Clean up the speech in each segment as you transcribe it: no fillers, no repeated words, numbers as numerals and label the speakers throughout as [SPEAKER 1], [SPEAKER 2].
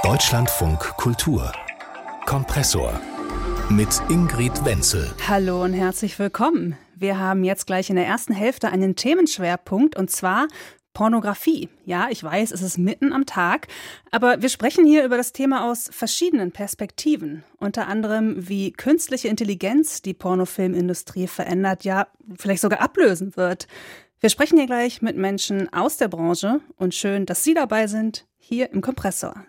[SPEAKER 1] Deutschlandfunk Kultur Kompressor mit Ingrid Wenzel.
[SPEAKER 2] Hallo und herzlich willkommen. Wir haben jetzt gleich in der ersten Hälfte einen Themenschwerpunkt und zwar Pornografie. Ja, ich weiß, es ist mitten am Tag, aber wir sprechen hier über das Thema aus verschiedenen Perspektiven. Unter anderem, wie künstliche Intelligenz die Pornofilmindustrie verändert, ja, vielleicht sogar ablösen wird. Wir sprechen hier gleich mit Menschen aus der Branche und schön, dass Sie dabei sind, hier im Kompressor.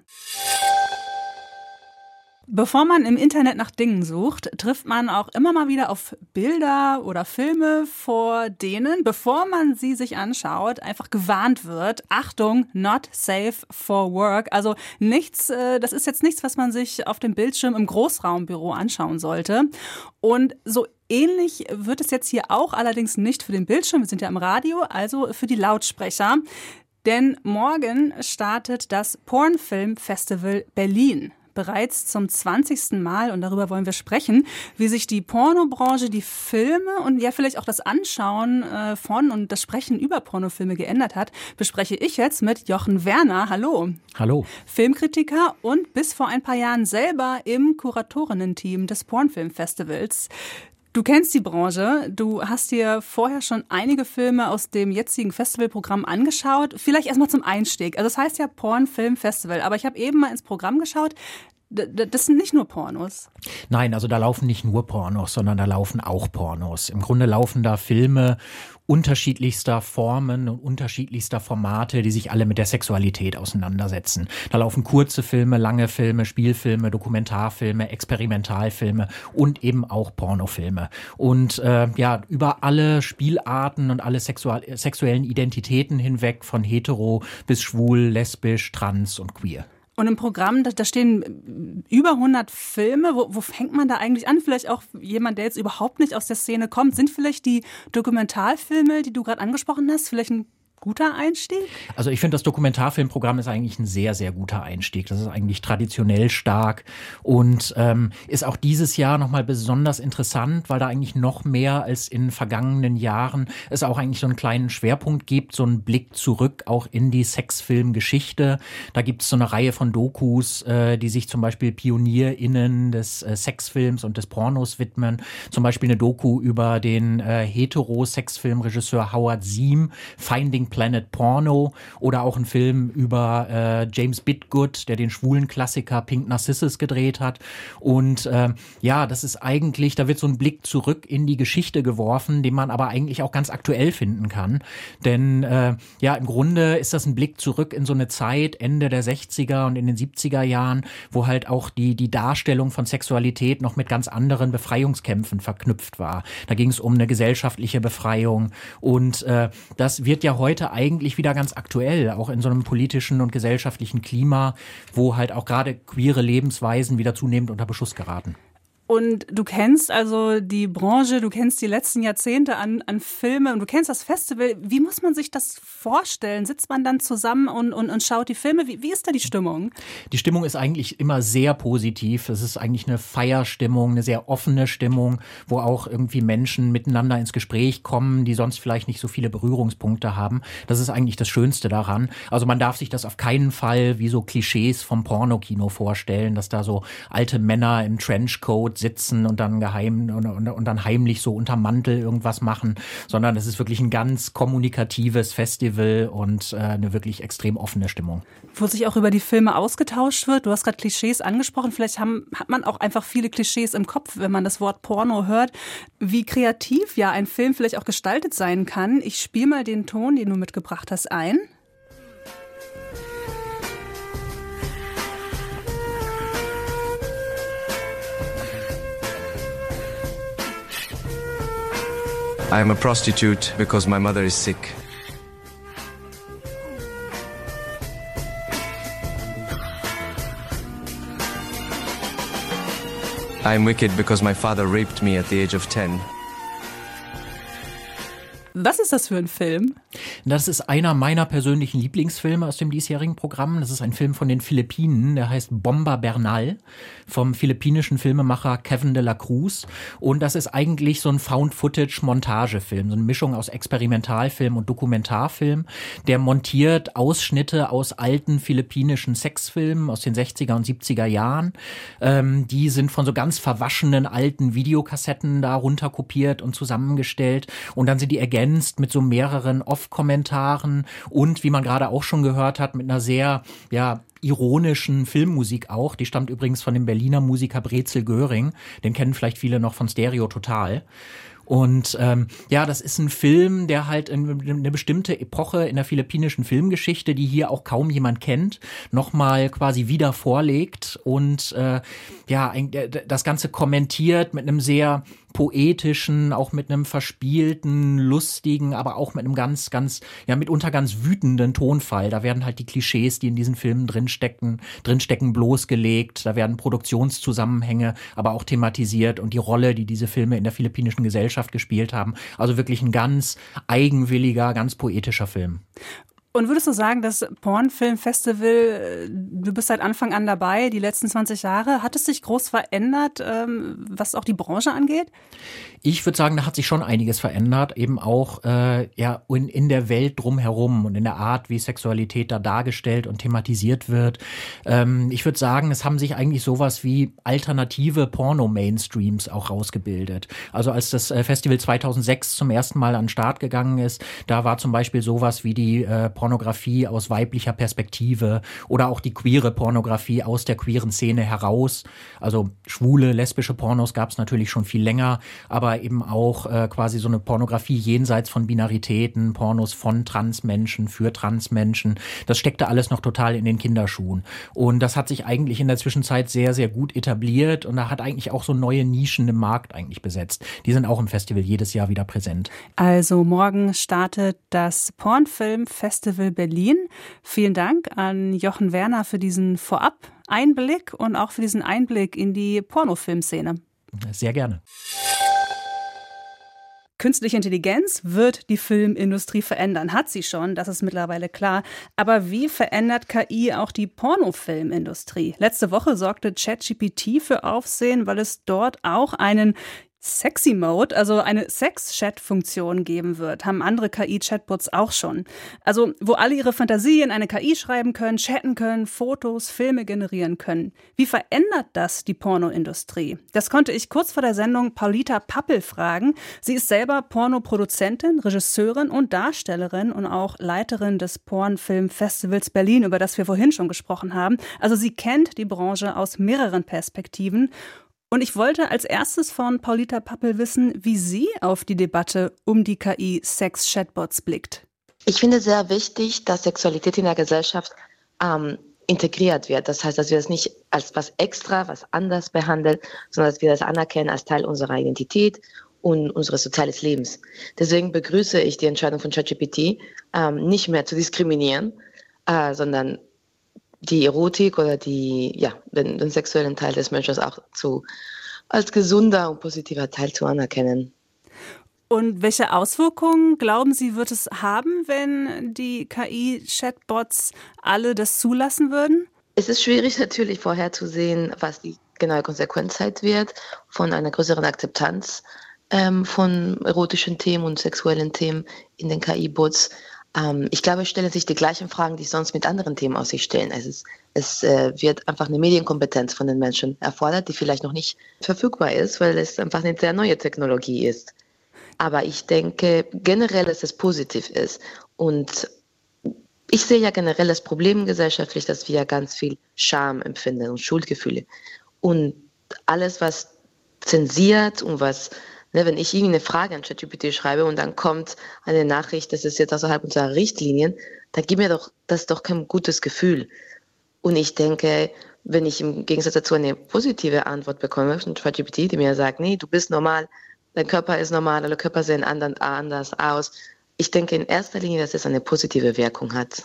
[SPEAKER 2] Bevor man im Internet nach Dingen sucht, trifft man auch immer mal wieder auf Bilder oder Filme, vor denen, bevor man sie sich anschaut, einfach gewarnt wird. Achtung, not safe for work. Also nichts, das ist jetzt nichts, was man sich auf dem Bildschirm im Großraumbüro anschauen sollte. Und so ähnlich wird es jetzt hier auch, allerdings nicht für den Bildschirm, wir sind ja im Radio, also für die Lautsprecher. Denn morgen startet das Pornfilm-Festival Berlin. Bereits zum 20. Mal, und darüber wollen wir sprechen, wie sich die Pornobranche, die Filme und ja vielleicht auch das Anschauen von und das Sprechen über Pornofilme geändert hat, bespreche ich jetzt mit Jochen Werner. Hallo.
[SPEAKER 3] Hallo.
[SPEAKER 2] Filmkritiker und bis vor ein paar Jahren selber im Kuratorinnen-Team des Pornfilmfestivals. Du kennst die Branche, du hast dir vorher schon einige Filme aus dem jetzigen Festivalprogramm angeschaut. Vielleicht erstmal zum Einstieg. Also es heißt ja Pornfilmfestival, aber ich habe eben mal ins Programm geschaut. Das sind nicht nur Pornos.
[SPEAKER 3] Nein, also da laufen nicht nur Pornos, sondern da laufen auch Pornos. Im Grunde laufen da Filme unterschiedlichster Formen und unterschiedlichster Formate, die sich alle mit der Sexualität auseinandersetzen. Da laufen kurze Filme, lange Filme, Spielfilme, Dokumentarfilme, Experimentalfilme und eben auch Pornofilme. Und über alle Spielarten und alle sexuellen Identitäten hinweg, von hetero bis schwul, lesbisch, trans und queer.
[SPEAKER 2] Und im Programm, da stehen über 100 Filme. Wo fängt man da eigentlich an? Vielleicht auch jemand, der jetzt überhaupt nicht aus der Szene kommt. Sind vielleicht die Dokumentarfilme, die du gerade angesprochen hast, vielleicht ein guter Einstieg?
[SPEAKER 3] Also ich finde, das Dokumentarfilmprogramm ist eigentlich ein sehr, sehr guter Einstieg. Das ist eigentlich traditionell stark und ist auch dieses Jahr nochmal besonders interessant, weil da eigentlich noch mehr als in vergangenen Jahren es auch eigentlich so einen kleinen Schwerpunkt gibt, so einen Blick zurück auch in die Sexfilmgeschichte. Da gibt es so eine Reihe von Dokus, die sich zum Beispiel PionierInnen des Sexfilms und des Pornos widmen. Zum Beispiel eine Doku über den hetero-Sexfilmregisseur Howard Ziem, Finding Planet Porno, oder auch ein Film über James Bidgood, der den schwulen Klassiker Pink Narcissus gedreht hat. Und das ist eigentlich, da wird so ein Blick zurück in die Geschichte geworfen, den man aber eigentlich auch ganz aktuell finden kann. Denn im Grunde ist das ein Blick zurück in so eine Zeit, Ende der 60er und in den 70er Jahren, wo halt auch die Darstellung von Sexualität noch mit ganz anderen Befreiungskämpfen verknüpft war. Da ging es um eine gesellschaftliche Befreiung und das wird ja heute eigentlich wieder ganz aktuell, auch in so einem politischen und gesellschaftlichen Klima, wo halt auch gerade queere Lebensweisen wieder zunehmend unter Beschuss geraten.
[SPEAKER 2] Und du kennst also die Branche, du kennst die letzten Jahrzehnte an Filme und du kennst das Festival. Wie muss man sich das vorstellen? Sitzt man dann zusammen und schaut die Filme? Wie ist da die Stimmung?
[SPEAKER 3] Die Stimmung ist eigentlich immer sehr positiv. Es ist eigentlich eine Feierstimmung, eine sehr offene Stimmung, wo auch irgendwie Menschen miteinander ins Gespräch kommen, die sonst vielleicht nicht so viele Berührungspunkte haben. Das ist eigentlich das Schönste daran. Also man darf sich das auf keinen Fall wie so Klischees vom Pornokino vorstellen, dass da so alte Männer im Trenchcoat sitzen und dann und dann heimlich so unterm Mantel irgendwas machen, sondern es ist wirklich ein ganz kommunikatives Festival und eine wirklich extrem offene Stimmung.
[SPEAKER 2] Wo sich auch über die Filme ausgetauscht wird. Du hast gerade Klischees angesprochen. Vielleicht hat man auch einfach viele Klischees im Kopf, wenn man das Wort Porno hört. Wie kreativ ja ein Film vielleicht auch gestaltet sein kann. Ich spiele mal den Ton, den du mitgebracht hast, ein.
[SPEAKER 4] I am a prostitute because my mother is sick. I am wicked because my father raped me at the age of 10.
[SPEAKER 2] Was ist das für ein Film?
[SPEAKER 3] Das ist einer meiner persönlichen Lieblingsfilme aus dem diesjährigen Programm. Das ist ein Film von den Philippinen, der heißt Bomba Bernal vom philippinischen Filmemacher Kevin de la Cruz. Und das ist eigentlich so ein Found-Footage-Montagefilm, so eine Mischung aus Experimentalfilm und Dokumentarfilm. Der montiert Ausschnitte aus alten philippinischen Sexfilmen aus den 60er und 70er Jahren. Die sind von so ganz verwaschenen alten Videokassetten da runterkopiert und zusammengestellt. Und dann sind die ergänzt mit so mehreren Off-Kommentaren und, wie man gerade auch schon gehört hat, mit einer sehr, ironischen Filmmusik auch. Die stammt übrigens von dem Berliner Musiker Brezel Göring. Den kennen vielleicht viele noch von Stereo Total. Und das ist ein Film, der halt eine bestimmte Epoche in der philippinischen Filmgeschichte, die hier auch kaum jemand kennt, nochmal quasi wieder vorlegt und das Ganze kommentiert mit einem sehr poetischen, auch mit einem verspielten, lustigen, aber auch mit einem mitunter ganz wütenden Tonfall. Da werden halt die Klischees, die in diesen Filmen drinstecken, bloßgelegt. Da werden Produktionszusammenhänge aber auch thematisiert und die Rolle, die diese Filme in der philippinischen Gesellschaft gespielt haben. Also wirklich ein ganz eigenwilliger, ganz poetischer Film.
[SPEAKER 2] Und würdest du sagen, das Pornfilmfestival, du bist seit Anfang an dabei, die letzten 20 Jahre, hat es sich groß verändert, was auch die Branche angeht?
[SPEAKER 3] Ich würde sagen, da hat sich schon einiges verändert, eben auch in der Welt drumherum und in der Art, wie Sexualität da dargestellt und thematisiert wird. Ich würde sagen, es haben sich eigentlich sowas wie alternative Porno-Mainstreams auch rausgebildet. Also als das Festival 2006 zum ersten Mal an den Start gegangen ist, da war zum Beispiel sowas wie die Pornografie aus weiblicher Perspektive oder auch die queere Pornografie aus der queeren Szene heraus. Also schwule, lesbische Pornos gab es natürlich schon viel länger, aber eben auch quasi so eine Pornografie jenseits von Binaritäten, Pornos von Transmenschen, für Transmenschen. Das steckte alles noch total in den Kinderschuhen. Und das hat sich eigentlich in der Zwischenzeit sehr, sehr gut etabliert und da hat eigentlich auch so neue Nischen im Markt eigentlich besetzt. Die sind auch im Festival jedes Jahr wieder präsent.
[SPEAKER 2] Also morgen startet das Pornfilmfestival Berlin. Vielen Dank an Jochen Werner für diesen Vorab-Einblick und auch für diesen Einblick in die Pornofilmszene.
[SPEAKER 3] Sehr gerne.
[SPEAKER 2] Künstliche Intelligenz wird die Filmindustrie verändern. Hat sie schon, das ist mittlerweile klar. Aber wie verändert KI auch die Pornofilmindustrie? Letzte Woche sorgte ChatGPT für Aufsehen, weil es dort auch einen Sexy Mode, also eine Sex-Chat-Funktion geben wird, haben andere KI-Chatbots auch schon. Also wo alle ihre Fantasie in eine KI schreiben können, chatten können, Fotos, Filme generieren können. Wie verändert das die Pornoindustrie? Das konnte ich kurz vor der Sendung Paulita Pappel fragen. Sie ist selber Pornoproduzentin, Regisseurin und Darstellerin und auch Leiterin des Pornfilmfestivals Berlin, über das wir vorhin schon gesprochen haben. Also sie kennt die Branche aus mehreren Perspektiven. Und ich wollte als erstes von Paulita Pappel wissen, wie sie auf die Debatte um die KI-Sex-Chatbots blickt.
[SPEAKER 5] Ich finde sehr wichtig, dass Sexualität in der Gesellschaft integriert wird. Das heißt, dass wir das nicht als was extra, was anders behandeln, sondern dass wir das anerkennen als Teil unserer Identität und unseres sozialen Lebens. Deswegen begrüße ich die Entscheidung von ChatGPT, nicht mehr zu diskriminieren, sondern die Erotik oder den sexuellen Teil des Menschen auch als gesunder und positiver Teil zu anerkennen.
[SPEAKER 2] Und welche Auswirkungen, glauben Sie, wird es haben, wenn die KI-Chatbots alle das zulassen würden?
[SPEAKER 5] Es ist schwierig natürlich vorherzusehen, was die genaue Konsequenz wird von einer größeren Akzeptanz von erotischen Themen und sexuellen Themen in den KI-Bots. Ich glaube, es stellen sich die gleichen Fragen, die sonst mit anderen Themen aus sich stellen. Es wird einfach eine Medienkompetenz von den Menschen erfordert, die vielleicht noch nicht verfügbar ist, weil es einfach eine sehr neue Technologie ist. Aber ich denke generell, dass es positiv ist. Und ich sehe ja generell das Problem gesellschaftlich, dass wir ganz viel Scham empfinden und Schuldgefühle. Und alles, was zensiert und wenn ich irgendeine Frage an ChatGPT schreibe und dann kommt eine Nachricht, das ist jetzt außerhalb unserer Richtlinien, dann gibt mir das doch kein gutes Gefühl. Und ich denke, wenn ich im Gegensatz dazu eine positive Antwort bekomme von ChatGPT, die mir sagt, nee, du bist normal, dein Körper ist normal, alle Körper sehen anders aus. Ich denke in erster Linie, dass es eine positive Wirkung hat.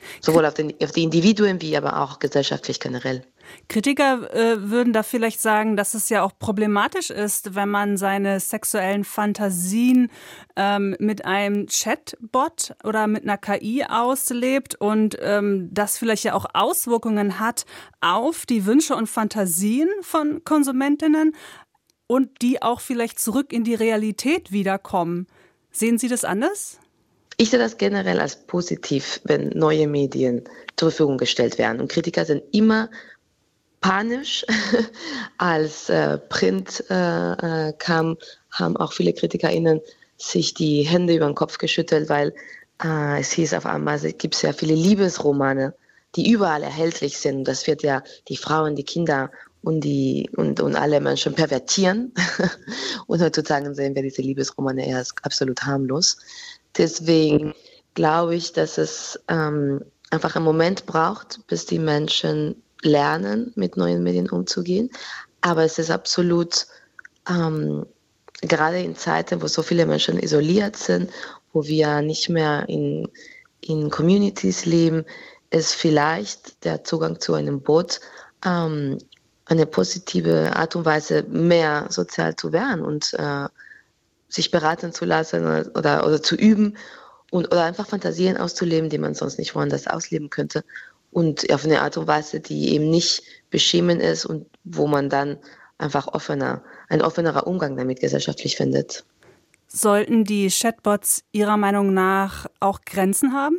[SPEAKER 5] Sowohl auf die Individuen wie aber auch gesellschaftlich generell.
[SPEAKER 2] Kritiker würden da vielleicht sagen, dass es ja auch problematisch ist, wenn man seine sexuellen Fantasien mit einem Chatbot oder mit einer KI auslebt und das vielleicht ja auch Auswirkungen hat auf die Wünsche und Fantasien von Konsumentinnen und die auch vielleicht zurück in die Realität wiederkommen. Sehen Sie das anders?
[SPEAKER 5] Ich sehe das generell als positiv, wenn neue Medien zur Verfügung gestellt werden. Und Kritiker sind immer panisch. Als Print kam, haben auch viele KritikerInnen sich die Hände über den Kopf geschüttelt, weil es hieß auf einmal, es gibt sehr viele Liebesromane, die überall erhältlich sind. Das wird ja die Frauen, die Kinder und alle Menschen pervertieren. Und heutzutage sehen wir diese Liebesromane eher als absolut harmlos. Deswegen glaube ich, dass es einfach einen Moment braucht, bis die Menschen lernen, mit neuen Medien umzugehen. Aber es ist absolut, gerade in Zeiten, wo so viele Menschen isoliert sind, wo wir nicht mehr in Communities leben, ist vielleicht der Zugang zu einem Bot eine positive Art und Weise, mehr sozial zu werden und sich beraten zu lassen oder zu üben oder einfach Fantasien auszuleben, die man sonst nicht woanders ausleben könnte. Und auf eine Art und Weise, die eben nicht beschämend ist und wo man dann einfach ein offenerer Umgang damit gesellschaftlich findet.
[SPEAKER 2] Sollten die Chatbots Ihrer Meinung nach auch Grenzen haben?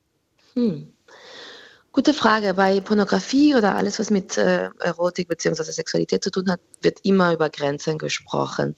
[SPEAKER 5] Gute Frage. Bei Pornografie oder alles, was mit Erotik bzw. Sexualität zu tun hat, wird immer über Grenzen gesprochen.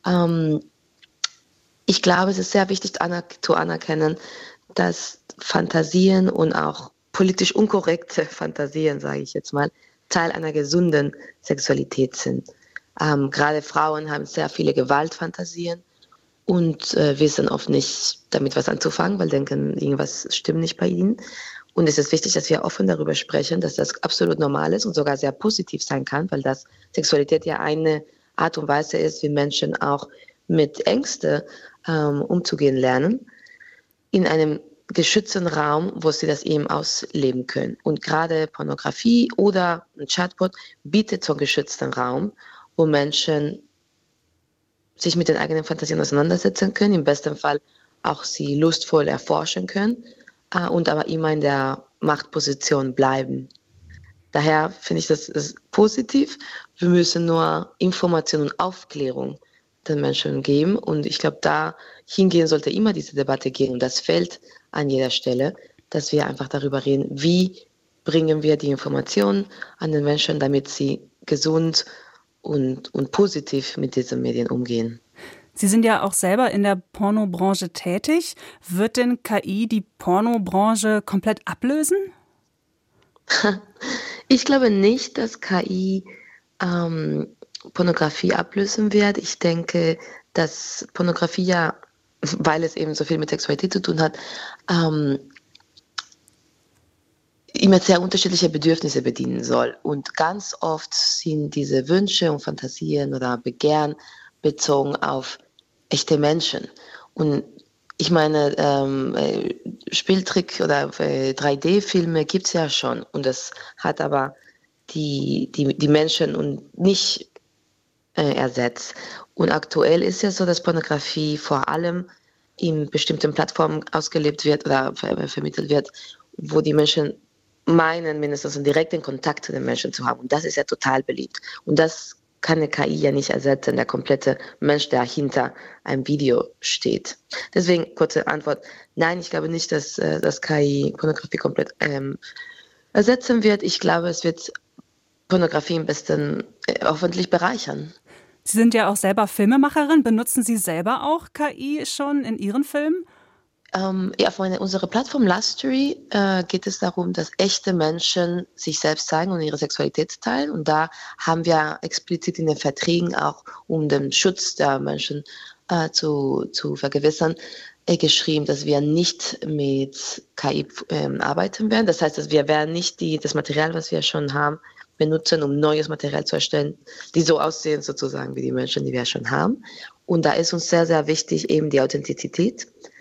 [SPEAKER 5] Ich glaube, es ist sehr wichtig zu anerkennen, dass Fantasien und auch politisch unkorrekte Fantasien, sage ich jetzt mal, Teil einer gesunden Sexualität sind. Gerade Frauen haben sehr viele Gewaltfantasien und wissen oft nicht damit was anzufangen, weil denken, irgendwas stimmt nicht bei ihnen. Und es ist wichtig, dass wir offen darüber sprechen, dass das absolut normal ist und sogar sehr positiv sein kann, weil das Sexualität ja eine Art und Weise ist, wie Menschen auch mit Ängsten umzugehen lernen, in einem geschützten Raum, wo sie das eben ausleben können. Und gerade Pornografie oder ein Chatbot bietet so einen geschützten Raum, wo Menschen sich mit den eigenen Fantasien auseinandersetzen können, im besten Fall auch sie lustvoll erforschen können und aber immer in der Machtposition bleiben. Daher finde ich, das ist positiv. Wir müssen nur Information und Aufklärung den Menschen geben. Und ich glaube, da hingehen sollte immer diese Debatte gehen. Und das fällt an jeder Stelle, dass wir einfach darüber reden, wie bringen wir die Informationen an den Menschen, damit sie gesund und positiv mit diesen Medien umgehen.
[SPEAKER 2] Sie sind ja auch selber in der Pornobranche tätig. Wird denn KI die Pornobranche komplett ablösen?
[SPEAKER 5] Ich glaube nicht, dass KI Pornografie ablösen wird. Ich denke, dass Pornografie ja, weil es eben so viel mit Sexualität zu tun hat, immer sehr unterschiedliche Bedürfnisse bedienen soll. Und ganz oft sind diese Wünsche und Fantasien oder Begehren bezogen auf echte Menschen. Und ich meine, Spieltrick oder 3D-Filme gibt es ja schon. Und das hat aber die Menschen und nicht ersetzt. Und aktuell ist ja so, dass Pornografie vor allem in bestimmten Plattformen ausgelebt wird oder vermittelt wird, wo die Menschen meinen, mindestens einen direkten Kontakt zu den Menschen zu haben. Und das ist ja total beliebt. Und das kann eine KI ja nicht ersetzen, der komplette Mensch, der hinter einem Video steht. Deswegen kurze Antwort, nein, ich glaube nicht, dass das KI Pornografie komplett ersetzen wird. Ich glaube, es wird Pornografie am besten hoffentlich bereichern.
[SPEAKER 2] Sie sind ja auch selber Filmemacherin. Benutzen Sie selber auch KI schon in Ihren Filmen?
[SPEAKER 5] Auf unserer Plattform Lustery geht es darum, dass echte Menschen sich selbst zeigen und ihre Sexualität teilen. Und da haben wir explizit in den Verträgen auch, um den Schutz der Menschen zu vergewissern, geschrieben, dass wir nicht mit KI arbeiten werden. Das heißt, dass wir werden nicht das Material, was wir schon haben, benutzen, um neues Material zu erstellen, die so aussehen sozusagen wie die Menschen, die wir schon haben. Und da ist uns sehr, sehr wichtig eben die Authentizität.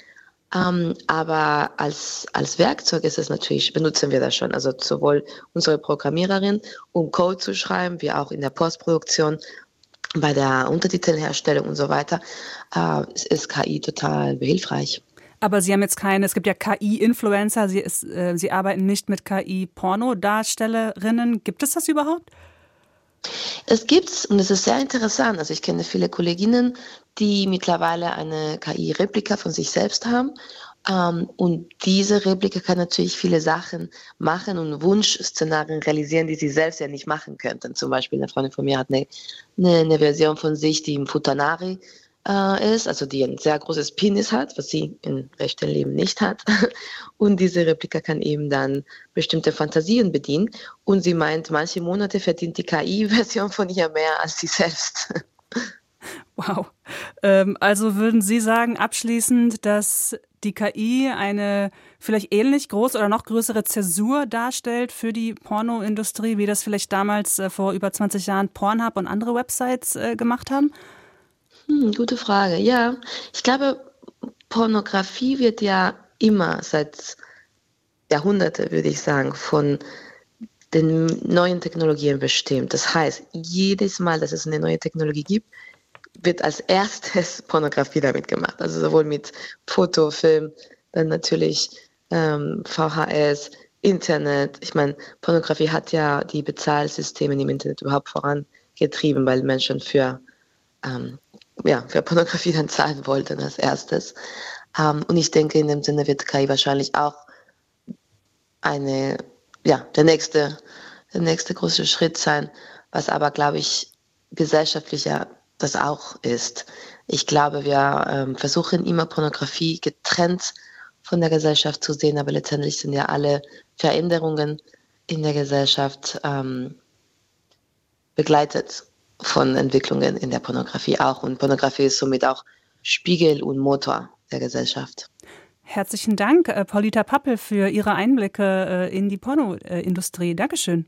[SPEAKER 5] Aber als Werkzeug ist es natürlich, benutzen wir das schon. Also sowohl unsere Programmiererin, um Code zu schreiben, wie auch in der Postproduktion, bei der Untertitelherstellung und so weiter, ist KI total behilfreich.
[SPEAKER 2] Aber Sie haben jetzt es gibt ja KI-Influencer, Sie arbeiten nicht mit KI-Pornodarstellerinnen. Gibt es das überhaupt?
[SPEAKER 5] Es gibt's und es ist sehr interessant. Also ich kenne viele Kolleginnen, die mittlerweile eine KI-Replika von sich selbst haben. Und diese Replika kann natürlich viele Sachen machen und Wunschszenarien realisieren, die sie selbst ja nicht machen könnten. Zum Beispiel eine Freundin von mir hat eine Version von sich, die im Futanari ist, also die ein sehr großes Penis hat, was sie im echten Leben nicht hat. Und diese Replika kann eben dann bestimmte Fantasien bedienen. Und sie meint, manche Monate verdient die KI-Version von ihr mehr als sie selbst.
[SPEAKER 2] Wow. Also würden Sie sagen, abschließend, dass die KI eine vielleicht ähnlich große oder noch größere Zäsur darstellt für die Pornoindustrie, wie das vielleicht damals vor über 20 Jahren Pornhub und andere Websites gemacht haben?
[SPEAKER 5] Gute Frage. Ja, ich glaube, Pornografie wird ja immer seit Jahrhunderten, würde ich sagen, von den neuen Technologien bestimmt. Das heißt, jedes Mal, dass es eine neue Technologie gibt, wird als erstes Pornografie damit gemacht. Also sowohl mit Foto, Film, dann natürlich VHS, Internet. Ich meine, Pornografie hat ja die Bezahlsysteme im Internet überhaupt vorangetrieben, weil Menschen für Pornografie dann zahlen wollten als erstes. Und ich denke, in dem Sinne wird KI wahrscheinlich auch der nächste große Schritt sein, was aber, glaube ich, gesellschaftlicher das auch ist. Ich glaube, wir versuchen immer Pornografie getrennt von der Gesellschaft zu sehen, aber letztendlich sind ja alle Veränderungen in der Gesellschaft begleitet von Entwicklungen in der Pornografie auch. Und Pornografie ist somit auch Spiegel und Motor der Gesellschaft.
[SPEAKER 2] Herzlichen Dank, Paulita Pappel, für Ihre Einblicke in die Pornoindustrie. Dankeschön.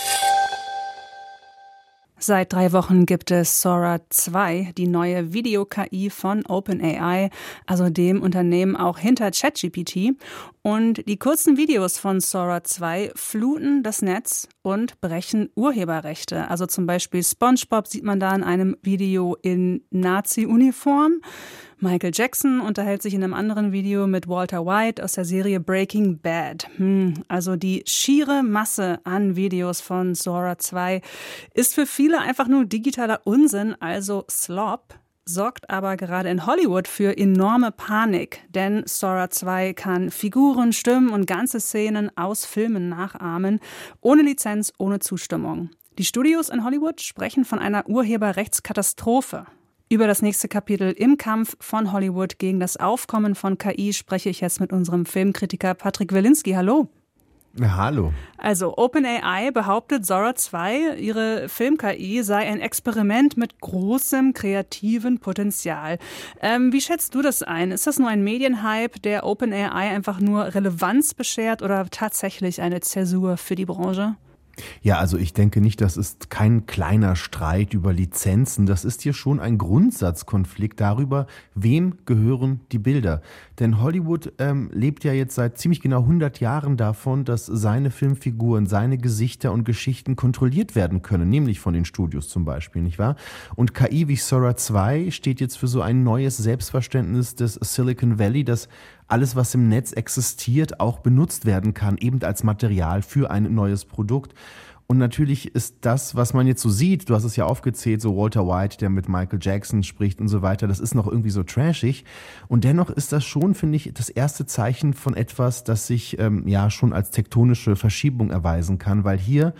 [SPEAKER 2] Seit 3 Wochen gibt es Sora 2, die neue Video-KI von OpenAI, also dem Unternehmen auch hinter ChatGPT. Und die kurzen Videos von Sora 2 fluten das Netz und brechen Urheberrechte. Also zum Beispiel SpongeBob sieht man da in einem Video in Nazi-Uniform. Michael Jackson unterhält sich in einem anderen Video mit Walter White aus der Serie Breaking Bad. Also die schiere Masse an Videos von Sora 2 ist für viele einfach nur digitaler Unsinn, also Slop, sorgt aber gerade in Hollywood für enorme Panik, denn Sora 2 kann Figuren, Stimmen und ganze Szenen aus Filmen nachahmen, ohne Lizenz, ohne Zustimmung. Die Studios in Hollywood sprechen von einer Urheberrechtskatastrophe. Über das nächste Kapitel im Kampf von Hollywood gegen das Aufkommen von KI spreche ich jetzt mit unserem Filmkritiker Patrick Wilinski. Hallo.
[SPEAKER 6] Hallo.
[SPEAKER 2] Also OpenAI behauptet, Sora 2, ihre Film-KI, sei ein Experiment mit großem kreativen Potenzial. Wie schätzt du das ein? Ist das nur ein Medienhype, der OpenAI einfach nur Relevanz beschert oder tatsächlich eine Zäsur für die Branche?
[SPEAKER 6] Ja, also ich denke nicht, das ist kein kleiner Streit über Lizenzen. Das ist hier schon ein Grundsatzkonflikt darüber, wem gehören die Bilder. Denn Hollywood lebt ja jetzt seit ziemlich genau 100 Jahren davon, dass seine Filmfiguren, seine Gesichter und Geschichten kontrolliert werden können, nämlich von den Studios zum Beispiel, nicht wahr? Und KI wie Sora 2 steht jetzt für so ein neues Selbstverständnis des Silicon Valley, das alles, was im Netz existiert, auch benutzt werden kann, eben als Material für ein neues Produkt. Und natürlich ist das, was man jetzt so sieht, du hast es ja aufgezählt, so Walter White, der mit Michael Jackson spricht und so weiter, das ist noch irgendwie so trashig. Und dennoch ist das schon, finde ich, das erste Zeichen von etwas, das sich schon als tektonische Verschiebung erweisen kann, weil hier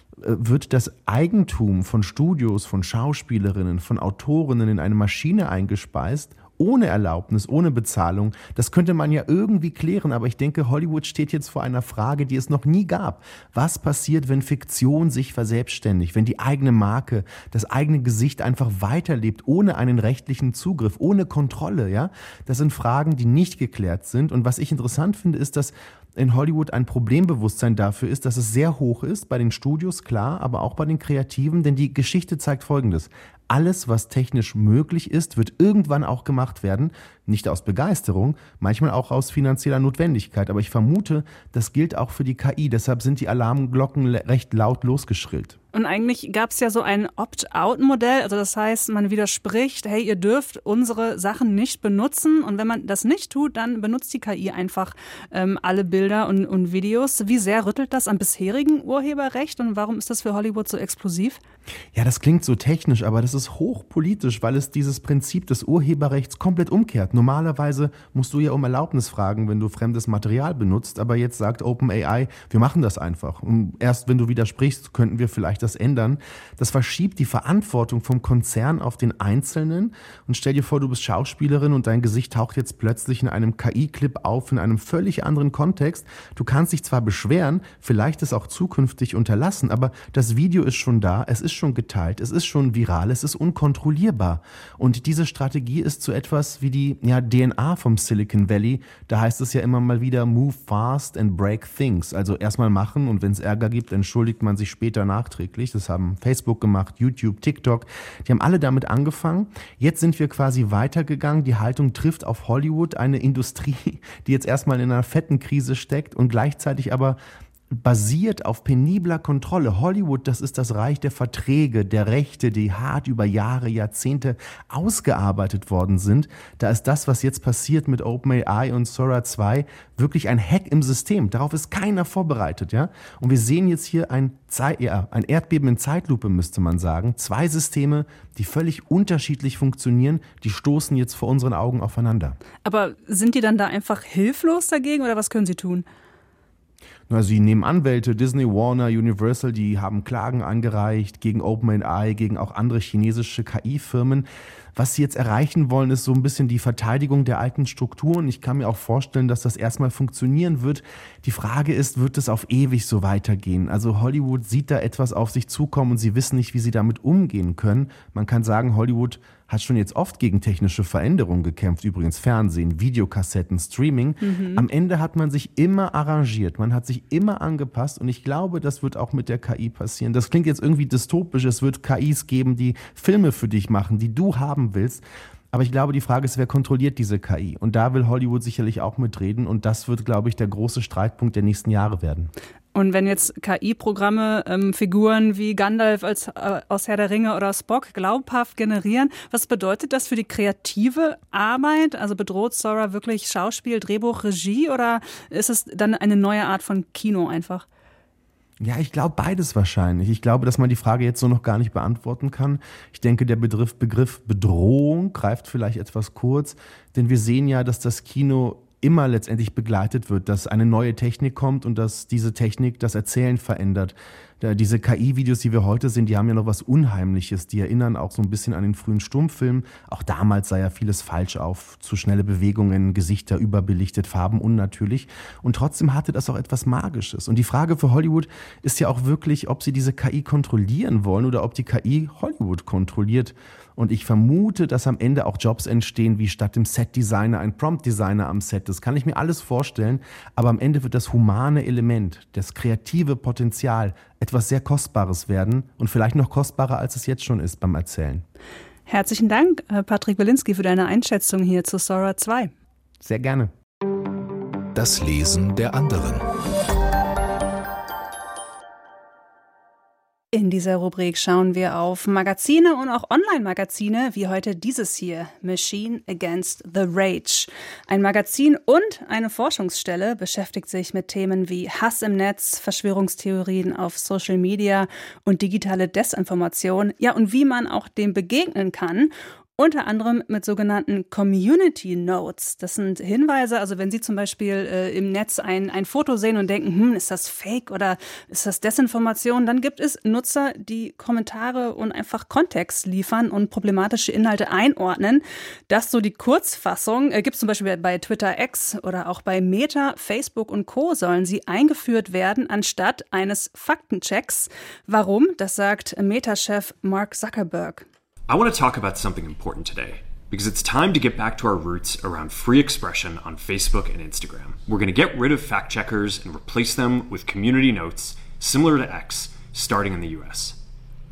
[SPEAKER 6] wird das Eigentum von Studios, von Schauspielerinnen, von Autorinnen in eine Maschine eingespeist, ohne Erlaubnis, ohne Bezahlung. Das könnte man ja irgendwie klären, aber ich denke, Hollywood steht jetzt vor einer Frage, die es noch nie gab. Was passiert, wenn Fiktion sich verselbstständigt, wenn die eigene Marke, das eigene Gesicht einfach weiterlebt, ohne einen rechtlichen Zugriff, ohne Kontrolle, ja? Das sind Fragen, die nicht geklärt sind. Und was ich interessant finde, ist, dass in Hollywood ein Problembewusstsein dafür ist, dass es sehr hoch ist, bei den Studios, klar, aber auch bei den Kreativen, denn die Geschichte zeigt Folgendes. Alles, was technisch möglich ist, wird irgendwann auch gemacht werden, Nicht aus Begeisterung, manchmal auch aus finanzieller Notwendigkeit. Aber ich vermute, das gilt auch für die KI. Deshalb sind die Alarmglocken recht laut losgeschrillt.
[SPEAKER 2] Und eigentlich gab es ja so ein Opt-out-Modell, also das heißt, man widerspricht, hey, ihr dürft unsere Sachen nicht benutzen und wenn man das nicht tut, dann benutzt die KI einfach alle Bilder und Videos. Wie sehr rüttelt das am bisherigen Urheberrecht und warum ist das für Hollywood so explosiv?
[SPEAKER 6] Ja, das klingt so technisch, aber das ist hochpolitisch, weil es dieses Prinzip des Urheberrechts komplett umkehrt. Normalerweise musst du ja um Erlaubnis fragen, wenn du fremdes Material benutzt, aber jetzt sagt OpenAI, wir machen das einfach. Und erst wenn du widersprichst, könnten wir vielleicht das ändern. Das verschiebt die Verantwortung vom Konzern auf den Einzelnen. Und stell dir vor, du bist Schauspielerin und dein Gesicht taucht jetzt plötzlich in einem KI-Clip auf, in einem völlig anderen Kontext. Du kannst dich zwar beschweren, vielleicht es auch zukünftig unterlassen, aber das Video ist schon da, es ist schon geteilt, es ist schon viral, es ist unkontrollierbar. Und diese Strategie ist so etwas wie die DNA vom Silicon Valley. Da heißt es ja immer mal wieder, move fast and break things. Also erstmal machen und wenn es Ärger gibt, entschuldigt man sich später nachträglich. Das haben Facebook gemacht, YouTube, TikTok. Die haben alle damit angefangen. Jetzt sind wir quasi weitergegangen. Die Haltung trifft auf Hollywood, eine Industrie, die jetzt erstmal in einer fetten Krise steckt und gleichzeitig aber basiert auf penibler Kontrolle. Hollywood, das ist das Reich der Verträge, der Rechte, die hart über Jahre, Jahrzehnte ausgearbeitet worden sind. Da ist das, was jetzt passiert mit OpenAI und Sora 2, wirklich ein Hack im System. Darauf ist keiner vorbereitet, ja. Und wir sehen jetzt hier ein Erdbeben in Zeitlupe, müsste man sagen. 2 Systeme, die völlig unterschiedlich funktionieren, die stoßen jetzt vor unseren Augen aufeinander.
[SPEAKER 2] Aber sind die dann da einfach hilflos dagegen oder was können sie tun?
[SPEAKER 6] Na, sie nehmen Anwälte, Disney, Warner, Universal, die haben Klagen eingereicht gegen OpenAI, gegen auch andere chinesische KI-Firmen. Was sie jetzt erreichen wollen, ist so ein bisschen die Verteidigung der alten Strukturen. Ich kann mir auch vorstellen, dass das erstmal funktionieren wird. Die Frage ist, wird es auf ewig so weitergehen? Also Hollywood sieht da etwas auf sich zukommen und sie wissen nicht, wie sie damit umgehen können. Man kann sagen, Hollywood hat schon jetzt oft gegen technische Veränderungen gekämpft, übrigens Fernsehen, Videokassetten, Streaming. Am Ende hat man sich immer arrangiert, man hat sich immer angepasst und ich glaube, das wird auch mit der KI passieren. Das klingt jetzt irgendwie dystopisch, es wird KIs geben, die Filme für dich machen, die du haben willst. Aber ich glaube, die Frage ist, wer kontrolliert diese KI? Und da will Hollywood sicherlich auch mitreden und das wird, glaube ich, der große Streitpunkt der nächsten Jahre werden.
[SPEAKER 2] Und wenn jetzt KI-Programme Figuren wie Gandalf aus Herr der Ringe oder Spock glaubhaft generieren, was bedeutet das für die kreative Arbeit? Also bedroht Sora wirklich Schauspiel, Drehbuch, Regie oder ist es dann eine neue Art von Kino einfach?
[SPEAKER 6] Ja, ich glaube beides wahrscheinlich. Ich glaube, dass man die Frage jetzt so noch gar nicht beantworten kann. Ich denke, der Begriff Bedrohung greift vielleicht etwas kurz, denn wir sehen ja, dass das Kino immer letztendlich begleitet wird, dass eine neue Technik kommt und dass diese Technik das Erzählen verändert. Diese KI-Videos, die wir heute sehen, die haben ja noch was Unheimliches. Die erinnern auch so ein bisschen an den frühen Stummfilm. Auch damals sah ja vieles falsch auf. Zu schnelle Bewegungen, Gesichter überbelichtet, Farben unnatürlich. Und trotzdem hatte das auch etwas Magisches. Und die Frage für Hollywood ist ja auch wirklich, ob sie diese KI kontrollieren wollen oder ob die KI Hollywood kontrolliert. Und ich vermute, dass am Ende auch Jobs entstehen, wie statt dem Set-Designer ein Prompt-Designer am Set. Das kann ich mir alles vorstellen. Aber am Ende wird das humane Element, das kreative Potenzial etwas sehr Kostbares werden und vielleicht noch kostbarer, als es jetzt schon ist beim Erzählen.
[SPEAKER 2] Herzlichen Dank, Patrick Wilinski, für deine Einschätzung hier zu Sora 2.
[SPEAKER 6] Sehr gerne.
[SPEAKER 1] Das Lesen der anderen.
[SPEAKER 2] In dieser Rubrik schauen wir auf Magazine und auch Online-Magazine, wie heute dieses hier, Machine Against the Rage. Ein Magazin und eine Forschungsstelle beschäftigt sich mit Themen wie Hass im Netz, Verschwörungstheorien auf Social Media und digitale Desinformation. Ja, und wie man auch dem begegnen kann. Unter anderem mit sogenannten Community Notes. Das sind Hinweise, also wenn Sie zum Beispiel im Netz ein Foto sehen und denken, ist das Fake oder ist das Desinformation, dann gibt es Nutzer, die Kommentare und einfach Kontext liefern und problematische Inhalte einordnen. Das ist so die Kurzfassung. Gibt es zum Beispiel bei Twitter X oder auch bei Meta, Facebook und Co. sollen sie eingeführt werden, anstatt eines Faktenchecks. Warum? Das sagt Meta-Chef Mark Zuckerberg.
[SPEAKER 7] I want to talk about something important today, because it's time to get back to our roots around free expression on Facebook and Instagram. We're going to get rid of fact checkers and replace them with community notes similar to X, starting in the US.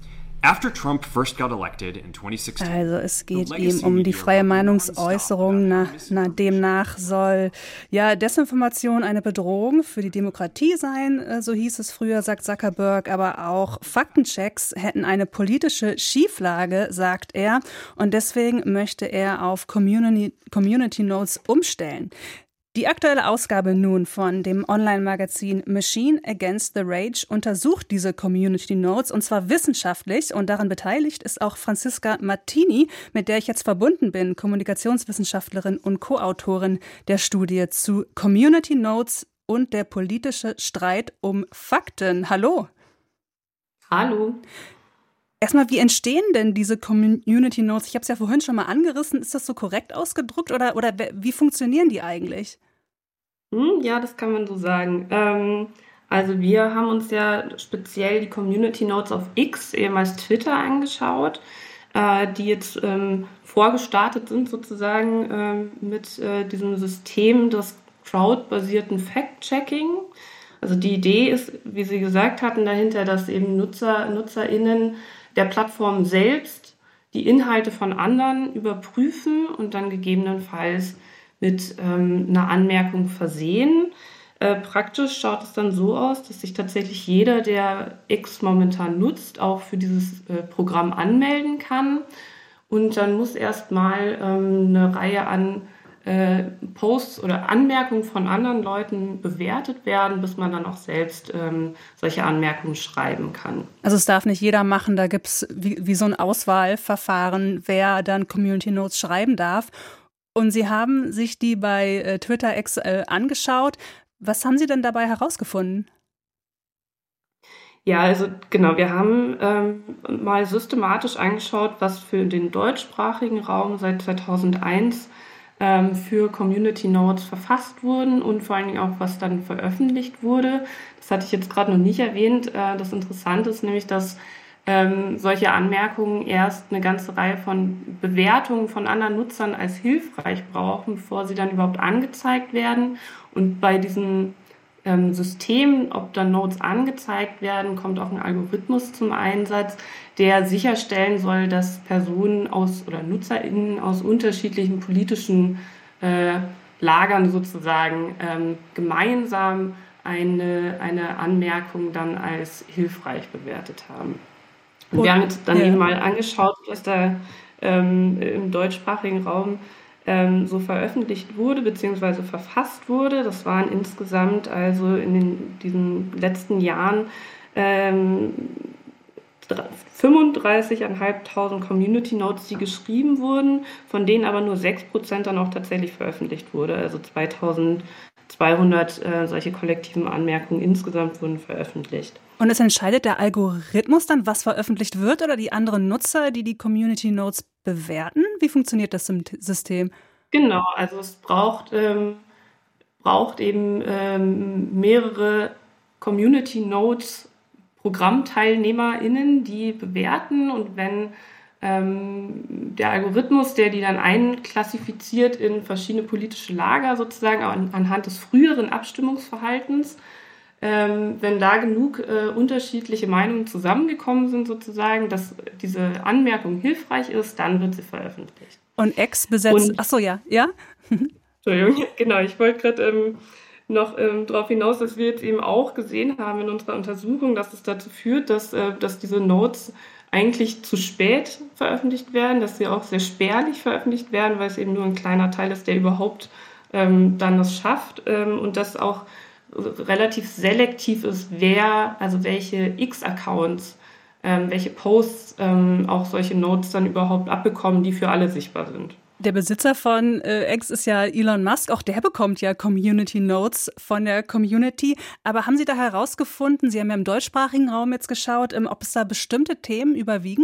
[SPEAKER 7] After Trump first got elected in 2016,
[SPEAKER 2] also es geht ihm um die freie Meinungsäußerung. Demnach soll Desinformation eine Bedrohung für die Demokratie sein, so hieß es früher, sagt Zuckerberg. Aber auch Faktenchecks hätten eine politische Schieflage, sagt er. Und deswegen möchte er auf Community Notes umstellen. Die aktuelle Ausgabe nun von dem Online-Magazin Machine Against the Rage untersucht diese Community Notes und zwar wissenschaftlich und daran beteiligt ist auch Franziska Martini, mit der ich jetzt verbunden bin, Kommunikationswissenschaftlerin und Co-Autorin der Studie zu Community Notes und der politische Streit um Fakten. Hallo.
[SPEAKER 8] Hallo.
[SPEAKER 2] Erstmal, wie entstehen denn diese Community Notes? Ich habe es ja vorhin schon mal angerissen. Ist das so korrekt ausgedrückt oder wie funktionieren die eigentlich?
[SPEAKER 8] Ja, das kann man so sagen. Also wir haben uns ja speziell die Community Notes auf X, ehemals Twitter, angeschaut, die jetzt vorgestartet sind sozusagen mit diesem System des crowdbasierten Fact-Checking. Also die Idee ist, wie Sie gesagt hatten, dahinter, dass eben NutzerInnen der Plattform selbst die Inhalte von anderen überprüfen und dann gegebenenfalls mit einer Anmerkung versehen. Praktisch schaut es dann so aus, dass sich tatsächlich jeder, der X momentan nutzt, auch für dieses Programm anmelden kann. Und dann muss erstmal eine Reihe an Posts oder Anmerkungen von anderen Leuten bewertet werden, bis man dann auch selbst solche Anmerkungen schreiben kann.
[SPEAKER 2] Also es darf nicht jeder machen, da gibt es wie so ein Auswahlverfahren, wer dann Community Notes schreiben darf. Und Sie haben sich die bei Twitter X angeschaut. Was haben Sie denn dabei herausgefunden?
[SPEAKER 8] Ja, also genau, wir haben mal systematisch angeschaut, was für den deutschsprachigen Raum seit 2001 für Community Notes verfasst wurden und vor allen Dingen auch, was dann veröffentlicht wurde. Das hatte ich jetzt gerade noch nicht erwähnt. Das Interessante ist nämlich, dass solche Anmerkungen erst eine ganze Reihe von Bewertungen von anderen Nutzern als hilfreich brauchen, bevor sie dann überhaupt angezeigt werden. Und bei diesem System, ob dann Notes angezeigt werden, kommt auch ein Algorithmus zum Einsatz, der sicherstellen soll, dass Personen oder NutzerInnen aus unterschiedlichen politischen Lagern sozusagen gemeinsam eine Anmerkung dann als hilfreich bewertet haben. Und wir haben jetzt dann eben mal angeschaut, was da im deutschsprachigen Raum so veröffentlicht wurde bzw. verfasst wurde. Das waren insgesamt also in diesen letzten Jahren 35.500 Community Notes, die geschrieben wurden, von denen aber nur 6% dann auch tatsächlich veröffentlicht wurde. Also 2200 solche kollektiven Anmerkungen insgesamt wurden veröffentlicht.
[SPEAKER 2] Und es entscheidet der Algorithmus dann, was veröffentlicht wird, oder die anderen Nutzer, die Community Notes bewerten? Wie funktioniert das im System?
[SPEAKER 8] Genau, also es braucht eben mehrere Community Notes ProgrammteilnehmerInnen, die bewerten, und wenn der Algorithmus, der die dann einklassifiziert in verschiedene politische Lager sozusagen anhand des früheren Abstimmungsverhaltens, wenn da genug unterschiedliche Meinungen zusammengekommen sind sozusagen, dass diese Anmerkung hilfreich ist, dann wird sie veröffentlicht.
[SPEAKER 2] Und X besetzt, achso, ja?
[SPEAKER 8] Entschuldigung, genau, ich wollte gerade noch darauf hinaus, dass wir jetzt eben auch gesehen haben in unserer Untersuchung, dass es dazu führt, dass diese Notes eigentlich zu spät veröffentlicht werden, dass sie auch sehr spärlich veröffentlicht werden, weil es eben nur ein kleiner Teil ist, der überhaupt dann das schafft, und dass auch relativ selektiv ist, welche X-Accounts, welche Posts auch solche Notes dann überhaupt abbekommen, die für alle sichtbar sind.
[SPEAKER 2] Der Besitzer von X ist ja Elon Musk, auch der bekommt ja Community Notes von der Community. Aber haben Sie da herausgefunden, Sie haben ja im deutschsprachigen Raum jetzt geschaut, ob es da bestimmte Themen überwiegen?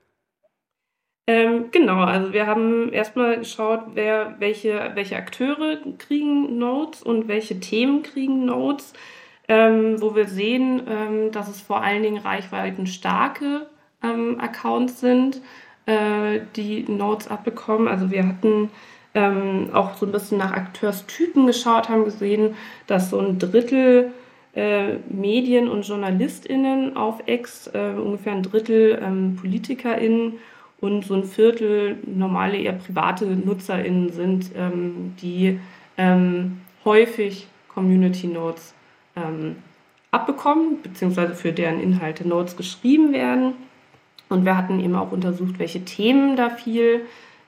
[SPEAKER 8] Genau, also wir haben erstmal geschaut, welche Akteure kriegen Notes und welche Themen kriegen Notes, wo wir sehen, dass es vor allen Dingen reichweitenstarke Accounts sind, die Notes abbekommen. Also wir hatten auch so ein bisschen nach Akteurstypen geschaut, haben gesehen, dass so ein Drittel Medien- und JournalistInnen auf X, ungefähr ein Drittel PolitikerInnen und so ein Viertel normale, eher private NutzerInnen sind, die häufig Community Notes abbekommen, beziehungsweise für deren Inhalte Notes geschrieben werden. Und wir hatten eben auch untersucht, welche Themen da viel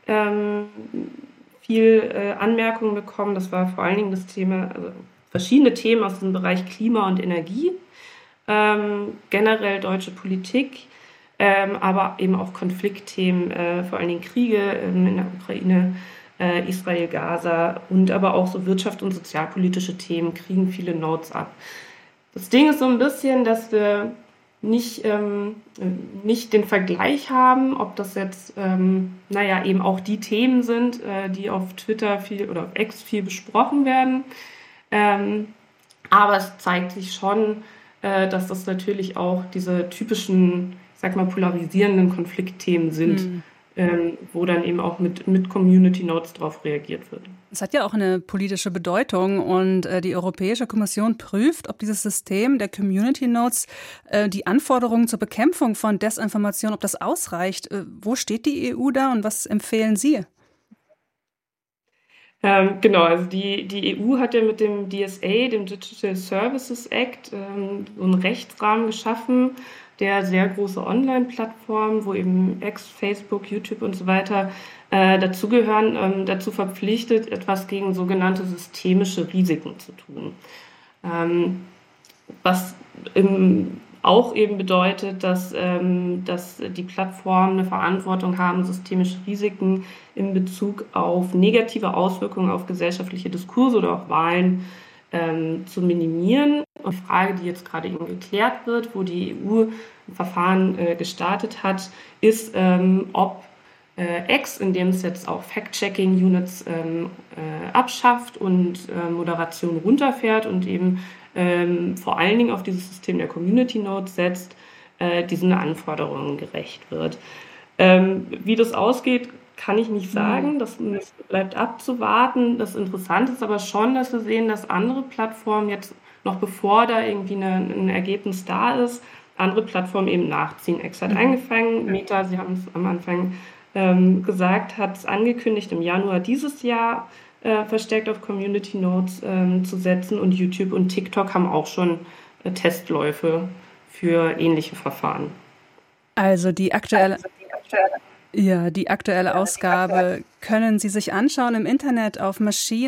[SPEAKER 8] Anmerkungen bekommen. Das war vor allen Dingen das Thema, also verschiedene Themen aus dem Bereich Klima und Energie, generell deutsche Politik, aber eben auch Konfliktthemen, vor allen Dingen Kriege in der Ukraine, Israel, Gaza und aber auch so wirtschaft- und sozialpolitische Themen kriegen viele Notes ab. Das Ding ist so ein bisschen, dass wir nicht den Vergleich haben, ob das jetzt eben auch die Themen sind, die auf Twitter viel oder auf X viel besprochen werden. Aber es zeigt sich schon, dass das natürlich auch diese typischen, ich sag mal, polarisierenden Konfliktthemen sind, wo dann eben auch mit Community Notes drauf reagiert wird.
[SPEAKER 2] Es hat ja auch eine politische Bedeutung und die Europäische Kommission prüft, ob dieses System der Community Notes die Anforderungen zur Bekämpfung von Desinformation, ob das ausreicht. Wo steht die EU da und was empfehlen Sie?
[SPEAKER 8] Genau, also die EU hat ja mit dem DSA, dem Digital Services Act, so einen Rechtsrahmen geschaffen, der sehr große Online-Plattformen, wo eben X, Facebook, YouTube und so weiter dazugehören, dazu verpflichtet, etwas gegen sogenannte systemische Risiken zu tun. Was auch eben bedeutet, dass die Plattformen eine Verantwortung haben, systemische Risiken in Bezug auf negative Auswirkungen auf gesellschaftliche Diskurse oder auch Wahlen zu minimieren. Und die Frage, die jetzt gerade eben geklärt wird, wo die EU ein Verfahren gestartet hat, ist, ob X, indem es jetzt auch Fact-Checking-Units abschafft und Moderation runterfährt und eben vor allen Dingen auf dieses System der Community Notes setzt, diesen Anforderungen gerecht wird. Wie das ausgeht, kann ich nicht sagen. Das bleibt abzuwarten. Das Interessante ist aber schon, dass wir sehen, dass andere Plattformen jetzt, noch bevor da irgendwie ein Ergebnis da ist, andere Plattformen eben nachziehen. X hat angefangen, Meta, Sie haben es am Anfang gesagt, hat es angekündigt, im Januar dieses Jahr verstärkt auf Community Notes zu setzen, und YouTube und TikTok haben auch schon Testläufe für ähnliche Verfahren.
[SPEAKER 2] Also die aktuelle Ausgabe können Sie sich anschauen im Internet auf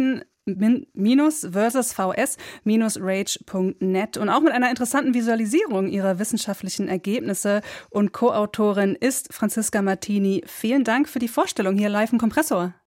[SPEAKER 2] machine-versus-vs-rage.net und auch mit einer interessanten Visualisierung Ihrer wissenschaftlichen Ergebnisse. Und Co-Autorin ist Franziska Martini. Vielen Dank für die Vorstellung hier live im Kompressor.